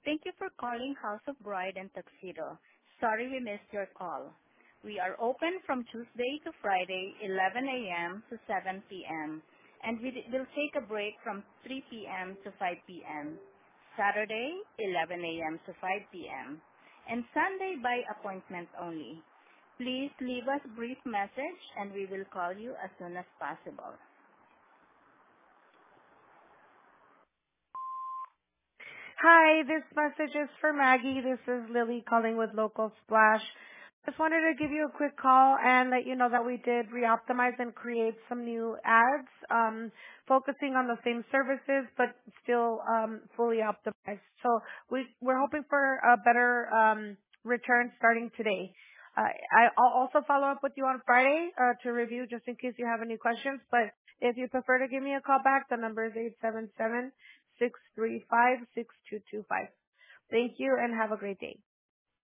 Thank you for calling House of Bride and Tuxedo. Sorry we missed your call. We are open from Tuesday to Friday, 11 a.m. to 7 p.m., and will take a break from 3 p.m. to 5 p.m., Saturday, 11 a.m. to 5 p.m., and Sunday by appointment only. Please leave us a brief message, and we will call you as soon as possible. Hi, this message is for Maggie. This is Lily calling with Local Splash. Just wanted to give you a quick call and let you know that we did re-optimize and create some new ads, focusing on the same services but still fully optimized. So we're hoping for a better return starting today. I'll also follow up with you on Friday to review just in case you have any questions. But if you prefer to give me a call back, the number is 877-635-6225. Thank you and have a great day.